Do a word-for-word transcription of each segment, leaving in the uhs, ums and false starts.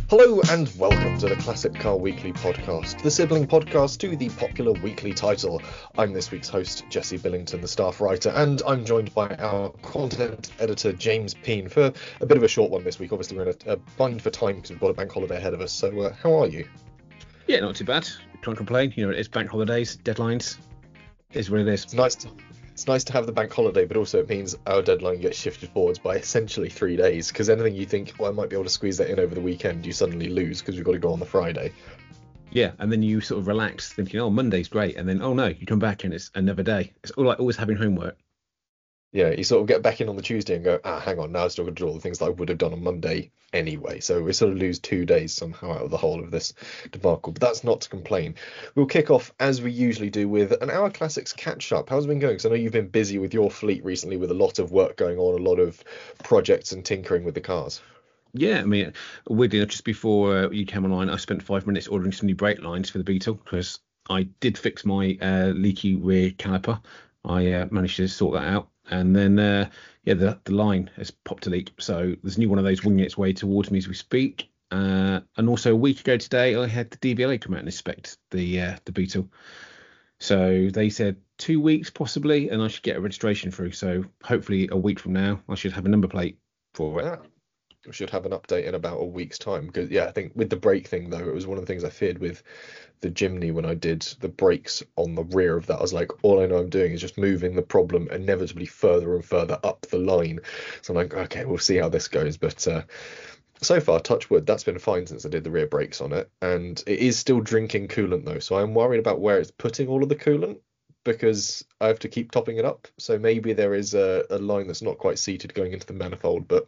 Hello and welcome to the Classic Car Weekly podcast, the sibling podcast to the popular weekly title. I'm this week's host, Jesse Billington, the staff writer, and I'm joined by our content editor, James Peen, for a bit of a short one this week. Obviously, we're in a, a bind for time because we've got a bank holiday ahead of us. So, uh, how are you? Yeah, not too bad. Can't complain. You know, it's bank holidays, deadlines. It is what it is. It's nice to, it's nice to have the bank holiday, but also it means our deadline gets shifted forwards by essentially three days. Because anything you think, well, I might be able to squeeze that in over the weekend, you suddenly lose because we've got to go on the Friday. Yeah, and then you sort of relax, thinking, oh, Monday's great, and then oh no, you come back and it's another day. It's all like always having homework. Yeah, you sort of get back in on the Tuesday and go, ah, hang on, now I've still got to do all the things that I would have done on Monday anyway. So we sort of lose two days somehow out of the whole of this debacle. But that's not to complain. We'll kick off, as we usually do, with an Hour Classics catch-up. How's it been going? Because I know you've been busy with your fleet recently with a lot of work going on, a lot of projects and tinkering with the cars. Yeah, I mean, weirdly enough, just before uh, you came online, I spent five minutes ordering some new brake lines for the Beetle because I did fix my uh, leaky rear caliper. I uh, managed to sort that out. And then, uh, yeah, the, the line has popped a leak. So there's a new one of those winging its way towards me as we speak. Uh, and also a week ago today, I had the D V L A come out and inspect the uh, the Beetle. So they said two weeks possibly, and I should get a registration through. So hopefully a week from now, I should have a number plate for it. Yeah. We should have an update in about a week's time. Because, yeah, I think with the brake thing, though, it was one of the things I feared with the Jimny when I did the brakes on the rear of that. I was like, all I know I'm doing is just moving the problem inevitably further and further up the line. So I'm like, okay, we'll see how this goes. But uh, so far, touch wood, that's been fine since I did the rear brakes on it. And it is still drinking coolant, though. So I'm worried about where it's putting all of the coolant, because I have to keep topping it up. So maybe there is a, a line that's not quite seated going into the manifold, but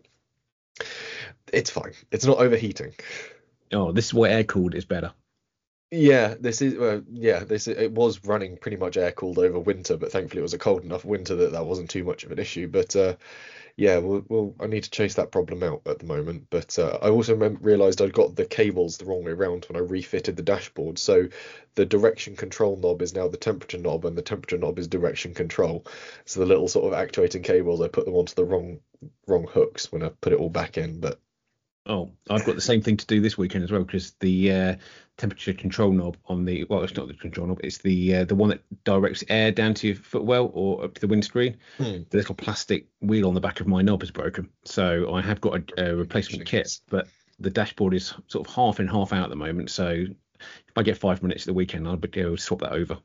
it's fine. It's not overheating. Oh, this is what air cooled is better. Yeah, this is uh, yeah, this it was running pretty much air cooled over winter, but thankfully it was a cold enough winter that that wasn't too much of an issue. But uh, yeah, we'll, we'll I need to chase that problem out at the moment. But uh, I also rem- realised I'd got the cables the wrong way around when I refitted the dashboard. So the direction control knob is now the temperature knob, and the temperature knob is direction control. So the little sort of actuating cables, I put them onto the wrong wrong hooks when I put it all back in. But Oh, I've got the same thing to do this weekend as well, because the uh, temperature control knob on the, well, it's not the control knob, it's the uh, the one that directs air down to your footwell or up to the windscreen. Hmm. The little plastic wheel on the back of my knob is broken. So I have got a, a replacement kit, but the dashboard is sort of half in, half out at the moment. So if I get five minutes at the weekend, I'll be able to swap that over.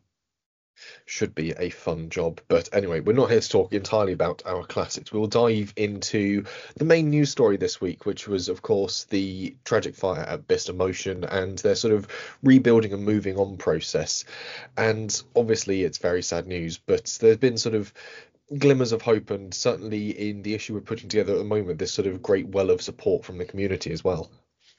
Should be a fun job. But anyway, we're not here to talk entirely about our classics. We'll dive into the main news story this week, which was, of course, the tragic fire at Bicester Motion and their sort of rebuilding and moving on process. And obviously, it's very sad news, but there's been sort of glimmers of hope, and certainly in the issue we're putting together at the moment, this sort of great well of support from the community as well.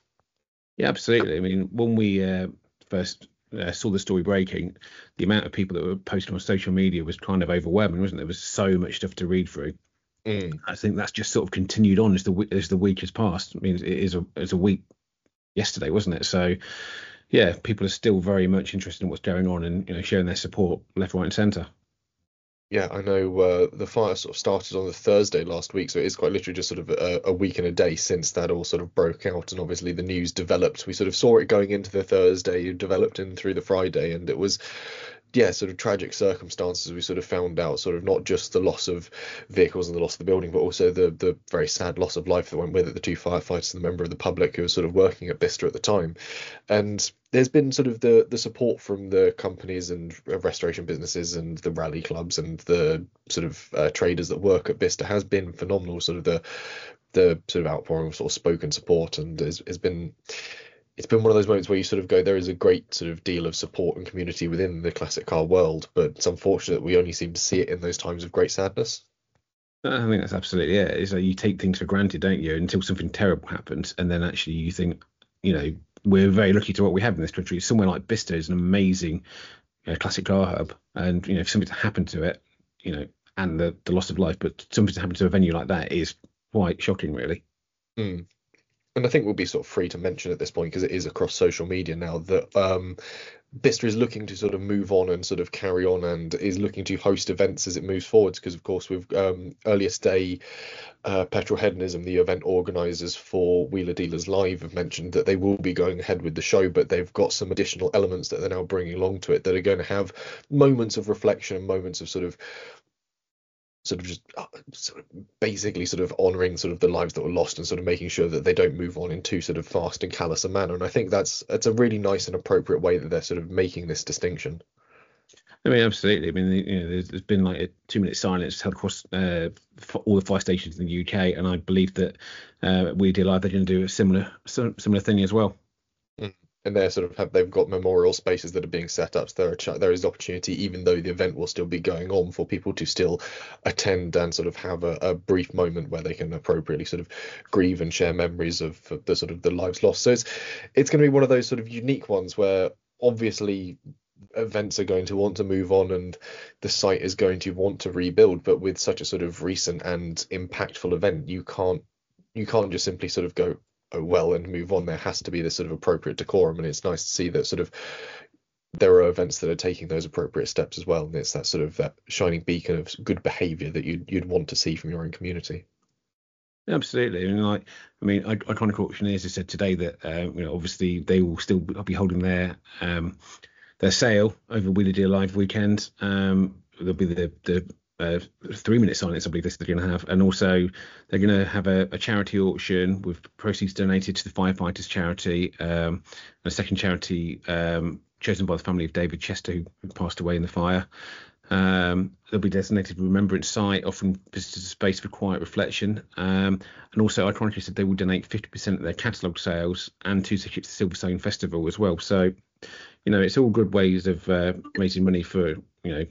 Yeah, absolutely. I mean, when we uh, first Uh, saw the story breaking, the amount of people that were posting on social media was kind of overwhelming, wasn't there? There was so much stuff to read through. Mm. I think that's just sort of continued on as the as the week has passed. I mean, it is a it's a week yesterday, wasn't it? So yeah, people are still very much interested in what's going on and, you know, showing their support left, right, and centre. Yeah, I know uh, the fire sort of started on the Thursday last week, so it is quite literally just sort of a, a week and a day since that all sort of broke out, and obviously the news developed. We sort of saw it going into the Thursday, it developed in through the Friday, and it was, yeah, sort of tragic circumstances. We sort of found out sort of not just the loss of vehicles and the loss of the building, but also the the very sad loss of life that went with it, the two firefighters and the member of the public who was sort of working at Bicester at the time. And there's been sort of the the support from the companies and restoration businesses and the rally clubs and the sort of uh, traders that work at Bicester has been phenomenal. Sort of the the sort of outpouring of sort of spoken support, and has, has been it's been one of those moments where you sort of go, there is a great sort of deal of support and community within the classic car world, but it's unfortunate that we only seem to see it in those times of great sadness. I think that's absolutely it. It's like you take things for granted, don't you, until something terrible happens, and then actually you think, you know, we're very lucky to what we have in this country. Somewhere like Bicester is an amazing, you know, classic car hub, and, you know, if something to happen to it, you know, and the, the loss of life, but something to happen to a venue like that is quite shocking, really. Mm. And I think we'll be sort of free to mention at this point, because it is across social media now, that um, Bicester is looking to sort of move on and sort of carry on, and is looking to host events as it moves forwards. Because of course, with um, earliest day, uh, Petrol Hedonism, the event organisers for Wheeler Dealers Live, have mentioned that they will be going ahead with the show, but they've got some additional elements that they're now bringing along to it that are going to have moments of reflection, moments of sort of sort of just uh, sort of basically sort of honouring sort of the lives that were lost, and sort of making sure that they don't move on in too sort of fast and callous a manner. And I think that's that's a really nice and appropriate way that they're sort of making this distinction. I mean, absolutely. I mean, you know, there's, there's been like a two-minute silence held across uh, all the fire stations in the U K, and I believe that uh, We Do Live, they're going to do a similar similar thing as well. Mm. And they're sort of have they've got memorial spaces that are being set up. So there are there is opportunity, even though the event will still be going on, for people to still attend and sort of have a, a brief moment where they can appropriately sort of grieve and share memories of the sort of the lives lost. So it's it's going to be one of those sort of unique ones where obviously events are going to want to move on and the site is going to want to rebuild, but with such a sort of recent and impactful event, you can't you can't just simply sort of go, oh well, and move on. There has to be this sort of appropriate decorum, and it's nice to see that sort of there are events that are taking those appropriate steps as well, and it's that sort of that shining beacon of good behavior that you'd you'd want to see from your own community. Absolutely. I mean, like, I mean, I- Iconic Auctioneers has said today that, uh, you know, obviously they will still be holding their um, their sale over Wheeler Deal Live weekend. Um, there'll be the the uh, three minute silence, I believe this they're going to have, and also they're going to have a, a charity auction with proceeds donated to the firefighters charity, um, and a second charity um, chosen by the family of David Chester, who passed away in the fire. Um, there'll be designated remembrance site, offering visitors a space for quiet reflection. Um, and also, Iconically said they will donate fifty percent of their catalogue sales and two tickets to Silverstone Festival as well. So, you know, it's all good ways of uh, raising money for, you know,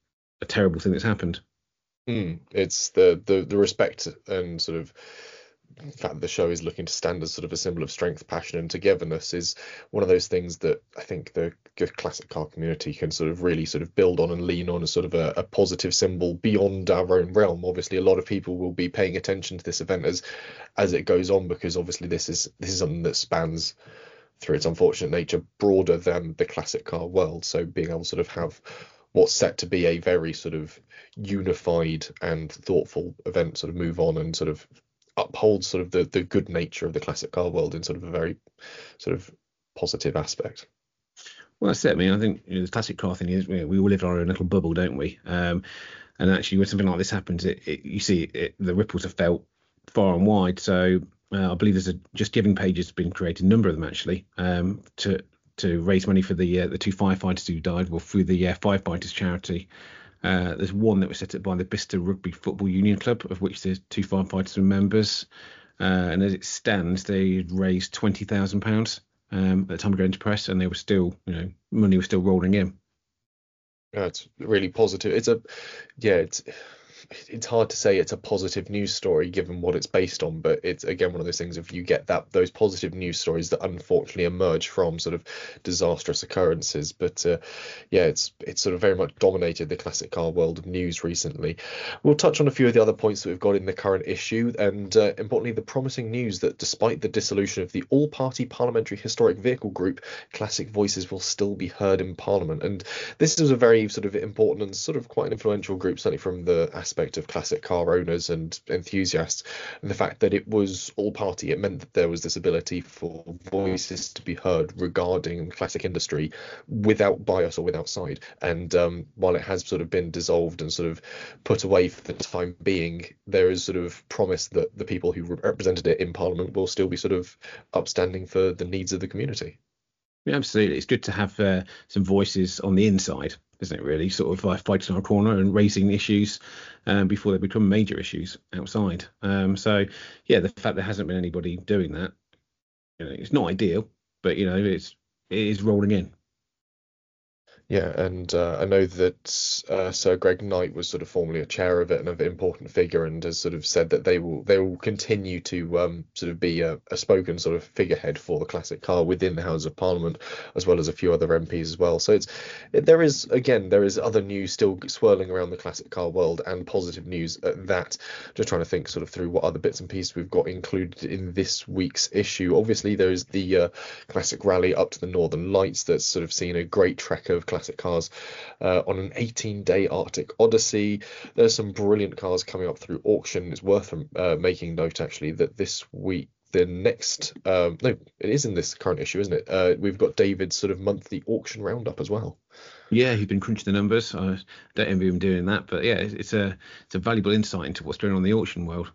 a terrible thing that's happened. Mm. It's the, the the respect and sort of fact that the show is looking to stand as sort of a symbol of strength, passion, and togetherness is one of those things that I think the good classic car community can sort of really sort of build on and lean on as sort of a, a positive symbol beyond our own realm. Obviously, a lot of people will be paying attention to this event as as it goes on, because obviously this is this is something that spans through its unfortunate nature broader than the classic car world. So being able to sort of have what's set to be a very sort of unified and thoughtful event sort of move on and sort of upholds sort of the the good nature of the classic car world in sort of a very sort of positive aspect. Well, that's it. I mean, I think, you know, the classic car thing is, you know, we all live in our own little bubble, don't we? Um, and actually, when something like this happens, it, it you see it, the ripples are felt far and wide. So uh, I believe there's a Just Giving page has been created, a number of them actually, um, to to raise money for the uh, the two firefighters who died, well, through the uh, firefighters charity. Uh, there's one that was set up by the Bicester Rugby Football Union Club, of which there's two firefighters and members. Uh, and as it stands, they raised twenty thousand pounds um, at the time of going to press, and they were still, you know, money was still rolling in. Yeah, it's really positive. It's a yeah, it's it's hard to say it's a positive news story given what it's based on, but it's again one of those things, if you get that those positive news stories that unfortunately emerge from sort of disastrous occurrences. But uh, yeah, it's it's sort of very much dominated the classic car world of news recently. We'll touch on a few of the other points that we've got in the current issue, and uh, importantly, the promising news that despite the dissolution of the all-party parliamentary historic vehicle group, classic voices will still be heard in Parliament. And this is a very sort of important and sort of quite an influential group, certainly from the aspect of classic car owners and enthusiasts, and the fact that it was all party, it meant that there was this ability for voices to be heard regarding the classic industry without bias or without side. And um, while it has sort of been dissolved and sort of put away for the time being, there is sort of promise that the people who represented it in Parliament will still be sort of upstanding for the needs of the community. Yeah, absolutely. It's good to have uh, some voices on the inside, isn't it, really? Sort of uh, fighting our corner and raising issues um, before they become major issues outside. Um, so, yeah, the fact there hasn't been anybody doing that, you know, it's not ideal, but, you know, it's it is rolling in. Yeah, and uh, I know that uh, Sir Greg Knight was sort of formerly a chair of it and an important figure, and has sort of said that they will they will continue to um, sort of be a, a spoken sort of figurehead for the classic car within the Houses of Parliament, as well as a few other M Ps as well. So it's it, there is again there is other news still swirling around the classic car world, and positive news at that. Just trying to think sort of through what other bits and pieces we've got included in this week's issue. Obviously, there is the uh, classic rally up to the Northern Lights that's sort of seen a great trek of classic cars uh, on an eighteen day Arctic Odyssey. There's some brilliant cars coming up through auction. It's worth uh, making note actually that this week the next um no it is in this current issue, isn't it? Uh we've got David's sort of monthly auction roundup as well. Yeah, he's been crunching the numbers. I don't envy him doing that, but yeah, it's, it's a it's a valuable insight into what's going on in the auction world.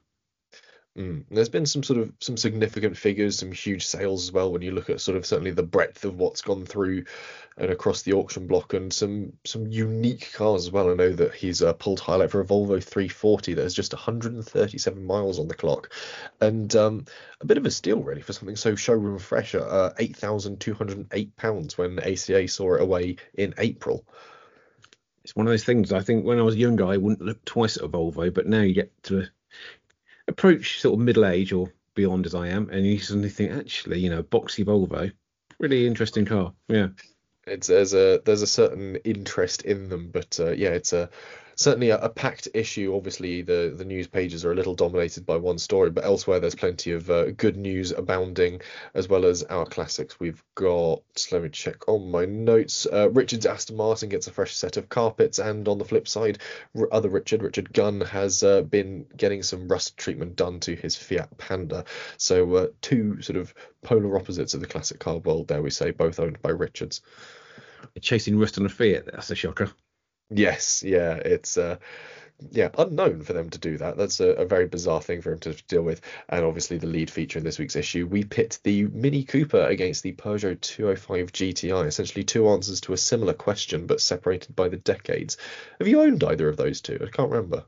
Mm. There's been some sort of some significant figures, some huge sales as well when you look at sort of certainly the breadth of what's gone through and across the auction block, and some some unique cars as well. I know that he's uh, pulled highlight for a Volvo three forty that has just one hundred thirty-seven miles on the clock, and um, a bit of a steal really for something so showroom fresh at uh, eight thousand two hundred eight pounds when A C A saw it away in April. It's one of those things. I think when I was younger, I wouldn't look twice at a Volvo, but now you get to approach sort of middle age or beyond as I am, and you suddenly think, actually, you know, boxy Volvo, really interesting car. Yeah. It's there's a there's a certain interest in them, but uh, yeah, it's a certainly a, a packed issue. Obviously, the the news pages are a little dominated by one story, but elsewhere there's plenty of uh, good news abounding, as well as our classics. We've got, let me check on my notes. Uh, Richard's Aston Martin gets a fresh set of carpets, and on the flip side, r- other Richard, Richard Gunn, has uh, been getting some rust treatment done to his Fiat Panda. So uh, two sort of polar opposites of the classic car world, dare we say, both owned by Richards. Chasing rust on a Fiat, that's a shocker. Yes, yeah, it's uh yeah, unknown for them to do that. That's a, a very bizarre thing for him to deal with. And obviously the lead feature in this week's issue, we pit the Mini Cooper against the Peugeot two oh five G T I, essentially two answers to a similar question but separated by the decades. Have you owned either of those two? I can't remember.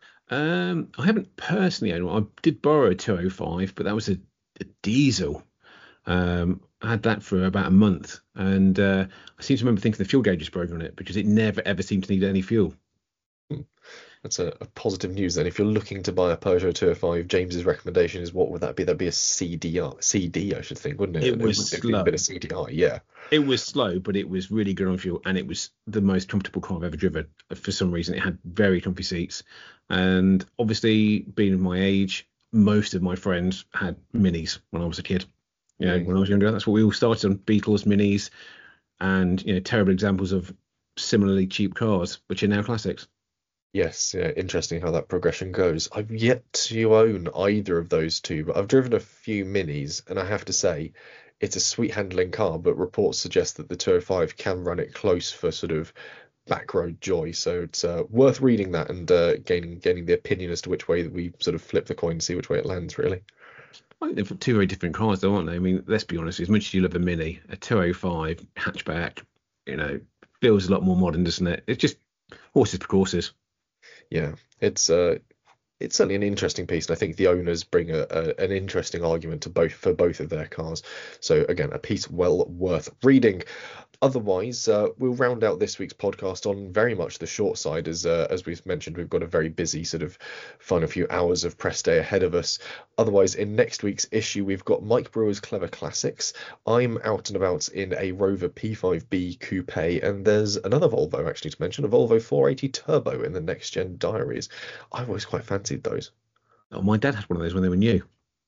Um, I haven't personally owned one. I did borrow a two oh five, but that was a, a diesel. Um, I had that for about a month, and uh, I seem to remember thinking the fuel gauge was broken on it because it never ever seemed to need any fuel. Hmm. That's a, a positive news then. If you're looking to buy a Peugeot two oh five, James's recommendation is, what would that be? That'd be a C D R, C D, I should think, wouldn't it? It And was it would be a slow. bit of C D I, yeah. It was slow, but it was really good on fuel, and it was the most comfortable car I've ever driven. For some reason, it had very comfy seats, and obviously, being of my age, most of my friends had Minis when I was a kid. You know, Mm. when I was younger, that's what we all started on: Beetles, Minis, and you know, terrible examples of similarly cheap cars, which are now classics. Yes, yeah, interesting how that progression goes. I've yet to own either of those two, but I've driven a few minis, and I have to say, it's a sweet handling car, but reports suggest that the two oh five can run it close for sort of back road joy. So it's uh, worth reading that and uh, gaining gaining the opinion as to which way that we sort of flip the coin and see which way it lands, really. I think they're two very different cars, though, aren't they? I mean, let's be honest. As much as you love a Mini, a two oh five hatchback, you know, feels a lot more modern, doesn't it? It's just horses for courses. Yeah, it's uh, it's certainly an interesting piece, and I think the owners bring a, a an interesting argument to both for both of their cars. So again, a piece well worth reading. Otherwise, uh, we'll round out this week's podcast on very much the short side, as uh, as we've mentioned, we've got a very busy sort of final few hours of press day ahead of us. Otherwise, in next week's issue, we've got Mike Brewer's Clever Classics. I'm out and about in a Rover P five B Coupe, and there's another Volvo actually to mention, a Volvo four eighty Turbo in the Next Gen Diaries. I've always quite fancied those. Oh, my dad had one of those when they were new.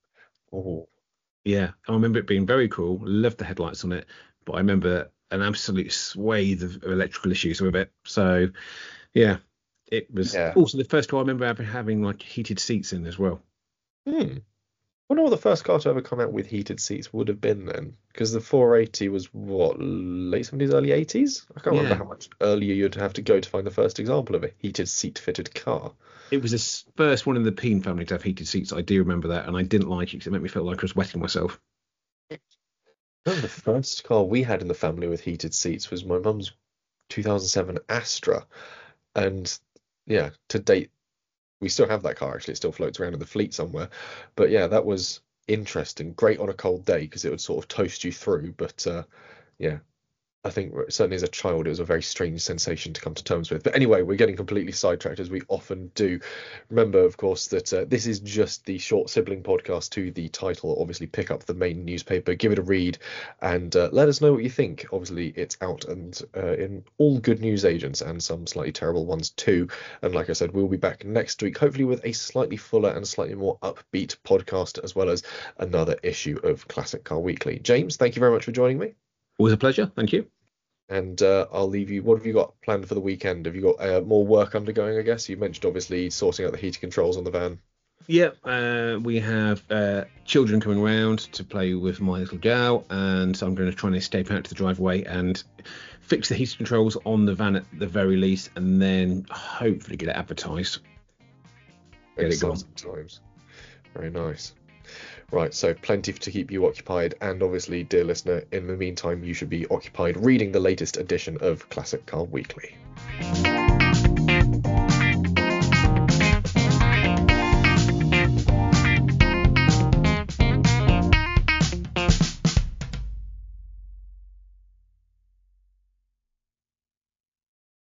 Oh, Yeah, I remember it being very cool. Loved the headlights on it, but I remember an absolute swathe of electrical issues with it. So, yeah, it was yeah. also the first car I remember ever having like heated seats in as well. Hmm. I wonder what the first car to ever come out with heated seats would have been then, because the four eighty was what, late seventies, early eighties? I can't remember Yeah, how much earlier you'd have to go to find the first example of a heated seat fitted car. it was the s- first one in the Peen family to have heated seats. I do remember that, and I didn't like it because it made me feel like I was wetting myself. No, the first car we had in the family with heated seats was my mum's two thousand seven Astra, and yeah, to date we still have that car. Actually, it still floats around in the fleet somewhere. But yeah, that was interesting. Great on a cold day because it would sort of toast you through. But uh, yeah, I think certainly as a child, it was a very strange sensation to come to terms with. But anyway, we're getting completely sidetracked as we often do. Remember, of course, that uh, this is just the short sibling podcast to the title. Obviously, pick up the main newspaper, give it a read, and uh, let us know what you think. Obviously, it's out and uh, in all good news agents and some slightly terrible ones too. And like I said, we'll be back next week, hopefully with a slightly fuller and slightly more upbeat podcast, as well as another issue of Classic Car Weekly. James, thank you very much for joining me. Always a pleasure. Thank you. And uh, I'll leave you. What have you got planned for the weekend? Have you got uh, more work undergoing, I guess? You mentioned obviously sorting out the heating controls on the van. Yeah, uh, we have uh, children coming around to play with my little gal, and so I'm going to try and escape out to the driveway and fix the heating controls on the van at the very least, and then hopefully get it advertised. Get it gone. Times. Very nice. Right, so plenty to keep you occupied, and obviously, dear listener, in the meantime, you should be occupied reading the latest edition of Classic Car Weekly.